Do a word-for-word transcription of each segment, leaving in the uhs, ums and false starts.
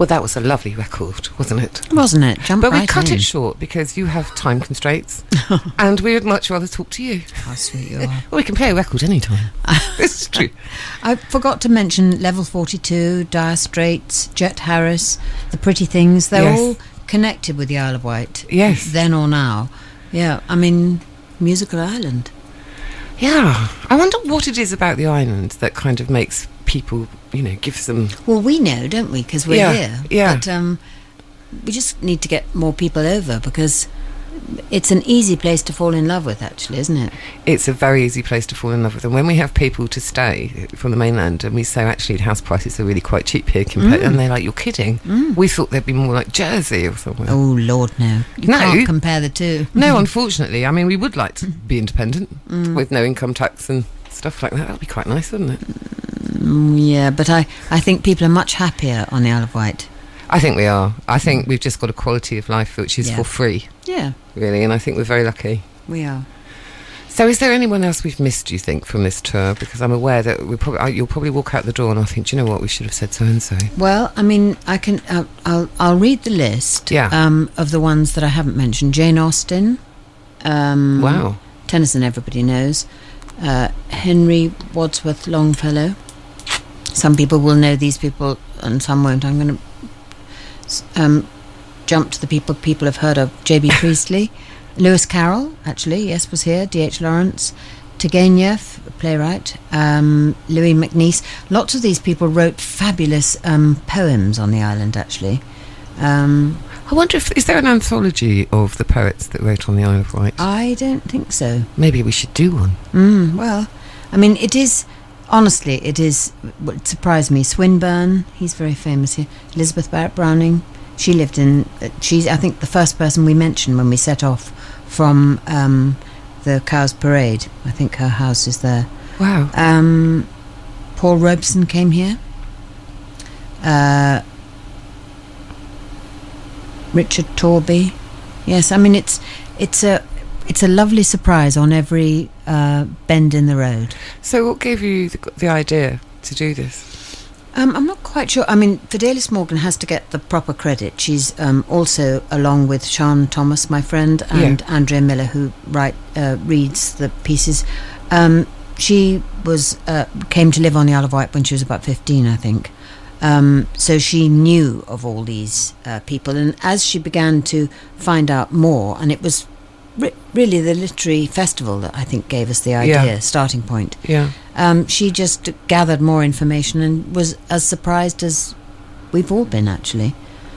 Well, that was a lovely record, wasn't it? Wasn't it? Jump but right we cut in. it short because you have time constraints, and we would much rather talk to you. How sweet you are. Well, we can play a record anytime. This is true. I forgot to mention Level forty-two, Dire Straits, Jet Harris, The Pretty Things. They're Yes. all connected with the Isle of Wight. Yes. Then or now. Yeah, I mean, musical island. Yeah. I wonder what it is about the island that kind of makes people, you know, gives them... Well, we know, don't we? Because we're Yeah, here. yeah. But um, we just need to get more people over, because it's an easy place to fall in love with, actually, isn't it? It's a very easy place to fall in love with. And when we have people to stay from the mainland and we say, actually, house prices are really quite cheap here, compared, Mm. and they're like, you're kidding. Mm. We thought they'd be more like Jersey or somewhere. Oh, Lord, no. You No. can't compare the two. No, unfortunately. I mean, we would like to be independent Mm. with no income tax and stuff like that. That would be quite nice, wouldn't it? Mm, yeah, but I, I think people are much happier on the Isle of Wight. I think we are. I think we've just got a quality of life which is Yeah. for free, Yeah, really, and I think we're very lucky. we are. So is there anyone else we've missed, do you think, from this tour? Because I'm aware that we probably, I- you'll probably walk out the door and I think, do you know what, we should have said so-and-so. Well, I mean, I can. Uh, I'll I'll read the list. Yeah. Um, of the ones that I haven't mentioned. Jane Austen. Um, Wow. Tennyson, everybody knows. Uh, Henry Wadsworth Longfellow. Some people will know these people, and some won't. I'm going to um, jump to the people people have heard of. J B Priestley, Lewis Carroll, actually, yes, was here. D H Lawrence, Turgenev, playwright, um, Louis MacNeice. Lots of these people wrote fabulous um, poems on the island, actually. Um, I wonder if, is there an anthology of the poets that wrote on the Isle of Wight? I don't think so. Maybe we should do one. Mm, well, I mean, it is, honestly, it is, it surprised me. Swinburne, he's very famous here. Elizabeth Barrett Browning, she lived in, uh, she's, I think, the first person we mentioned when we set off from um, the Cows Parade. I think her house is there. Wow. Um, Paul Robeson came here. Uh, Richard Torby. Yes, I mean, it's it's a it's a lovely surprise on every uh, bend in the road. So what gave you the, the idea to do this? Um, I'm not quite sure. I mean, Fidelis Morgan has to get the proper credit. She's um, also, along with Sian Thomas, my friend, and Yeah. Andrea Miller, who write uh, reads the pieces. Um, she was uh, came to live on the Isle of Wight when she was about fifteen, I think. Um, so she knew of all these uh, people, and as she began to find out more, and it was re- really the literary festival that I think gave us the idea, Yeah. starting point. Yeah. Um, she just gathered more information and was as surprised as we've all been, actually.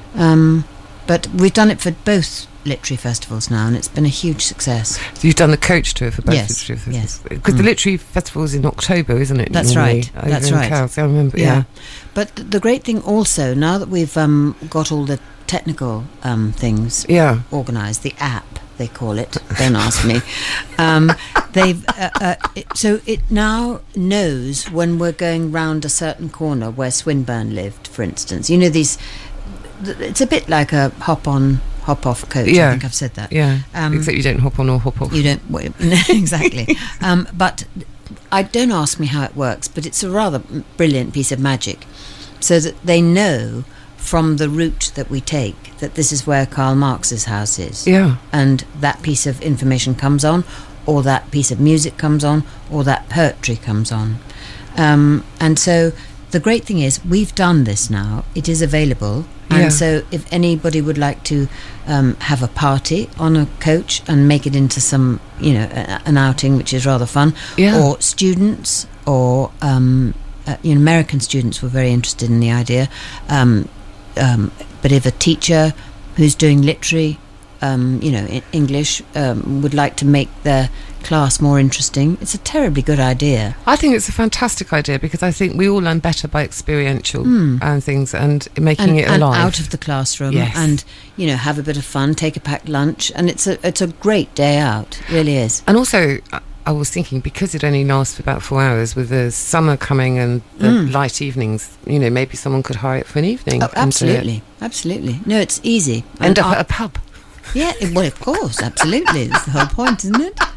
Um, but we've done it for both literary festivals now, and it's been a huge success. So you've done the coach tour for both Yes, literary festivals? yes. Because the Mm. literary festival is in October, isn't it? That's normally, right, over that's in right. Cowes, I remember, yeah. But th- the great thing also, now that we've um, got all the technical um, things Yeah. organised, the app, they call it, don't ask me, um, they've uh, uh, it, so it now knows when we're going round a certain corner where Swinburne lived, for instance. You know, these, th- it's a bit like a hop-on, hop-off coach. Yeah. I think I've said that. Yeah. Um, Except you don't hop on or hop off. You don't, w- exactly. Um, but I don't ask me how it works, but it's a rather brilliant piece of magic, so that they know from the route that we take that this is where Karl Marx's house is. Yeah. And that piece of information comes on, or that piece of music comes on, or that poetry comes on. Um, and so the great thing is we've done this now. It is available. And Yeah. so if anybody would like to um, have a party on a coach and make it into some, you know, a, an outing, which is rather fun, Yeah. or students or, um, uh, you know, American students were very interested in the idea. Um, um, but if a teacher who's doing literary, um, you know, in English, um, would like to make their class more interesting, it's a terribly good idea. I think it's a fantastic idea because I think we all learn better by experiential Mm. and things and making and, it and alive. out of the classroom, Yes. and you know, have a bit of fun, take a packed lunch, and it's a it's a great day out. It really is. And also, I- I was thinking, because it only lasts for about four hours, with the summer coming and the Mm. light evenings, you know, maybe someone could hire it for an evening. Oh, and do it. absolutely, absolutely. No, it's easy. End And up I- at a pub. Yeah, it- well, of course, absolutely. That's the whole point, isn't it?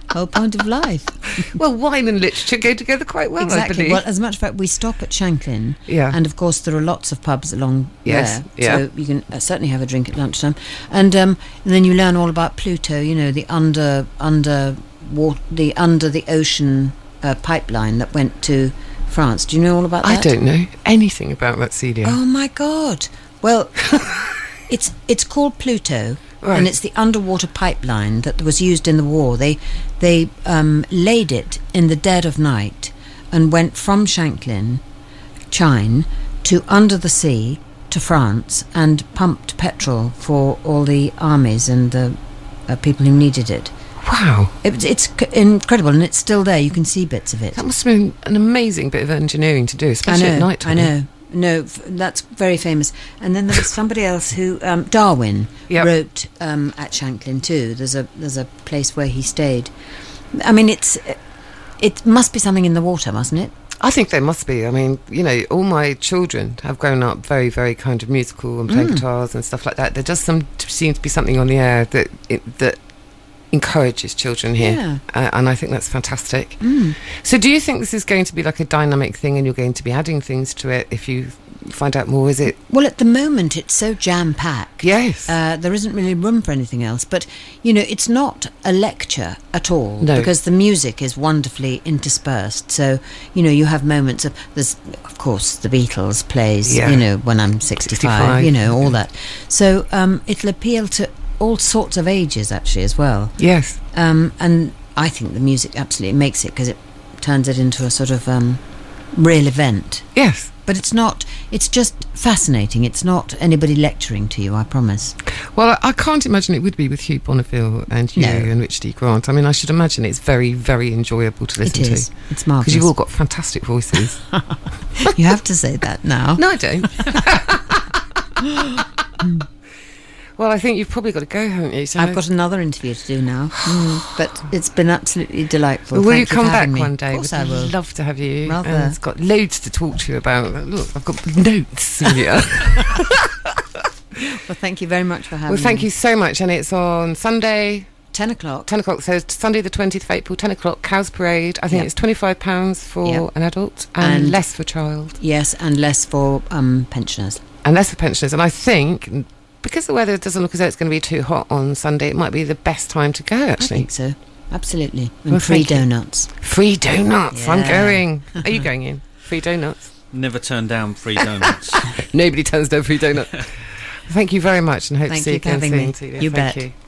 Whole point of life. Well, wine and literature go together quite well, I Exactly. believe. Well, as a matter of fact, we stop at Shanklin. Yeah. And, of course, there are lots of pubs along Yes, there. yeah. So you can uh, certainly have a drink at lunchtime. And, um, and then you learn all about Pluto, you know, the under, under, water, the, under the ocean uh, pipeline that went to France. Do you know all about that? I don't know anything about that, Celia. Oh, my God. Well, it's it's called Pluto. Right. And it's the underwater pipeline that was used in the war. They they um, laid it in the dead of night and went from Shanklin, Chine, to under the sea to France and pumped petrol for all the armies and the uh, people who needed it. Wow. It, it's c- incredible, and it's still there. You can see bits of it. That must have been an amazing bit of engineering to do, especially I know, at night time. I know. No, f- that's very famous. And then there was somebody else who um, Darwin Yep. wrote um, at Shanklin too. There's a there's a place where he stayed. I mean, it's it must be something in the water, mustn't it? I think there must be. I mean, you know, all my children have grown up very, very kind of musical and playing Mm. guitars and stuff like that. There does some seem to be something on the air that it, that encourages children here, Yeah. uh, and I think that's fantastic. Mm. So, do you think this is going to be like a dynamic thing, and you're going to be adding things to it if you find out more? Is it? Well, at the moment, it's so jam packed. Yes. Uh, there isn't really room for anything else. But, you know, it's not a lecture at all. No. Because the music is wonderfully interspersed. So, you know, you have moments of, there's, of course, the Beatles plays, Yeah. you know, when I'm sixty-five, sixty-five, you know, all yeah. that. So um, it'll appeal to all sorts of ages, actually, as well. Yes. Um, and I think the music absolutely makes it because it turns it into a sort of um, real event. Yes. But it's not, it's just fascinating. It's not anybody lecturing to you, I promise. Well, I, I can't imagine it would be with Hugh Bonneville and you No. and Richard E. Grant. I mean, I should imagine it's very, very enjoyable to listen It is. to. It's marvellous. Because you've all got fantastic voices. You have to say that now. No, I don't. Well, I think you've probably got to go, haven't you? So I've got another interview to do now. Mm, but it's been absolutely delightful. Well, will Thank you come for back having me. one day? Of course We'd I will. love to have you. Rather. And it's got loads to talk to you about. Look, I've got notes here. Well, thank you very much for having Well, me. thank you so much. And it's on Sunday, ten o'clock. ten o'clock. So it's Sunday the twentieth of April, ten o'clock, Cows Parade. I think Yep. it's twenty-five pounds for Yep. an adult and, And- less for a child. Yes, and less for um, pensioners. And less for pensioners. And I think, because the weather doesn't look as though it's going to be too hot on Sunday, it might be the best time to go, I actually. think so. Absolutely. And Well, free thank you. donuts. Free donuts. I'm Yeah. going. Are you going in? Free donuts. Never turn down free donuts. Nobody turns down free donut. Thank you very much, and hope Thank to see you you for again having soon. me. Celia. You Thank bet. you.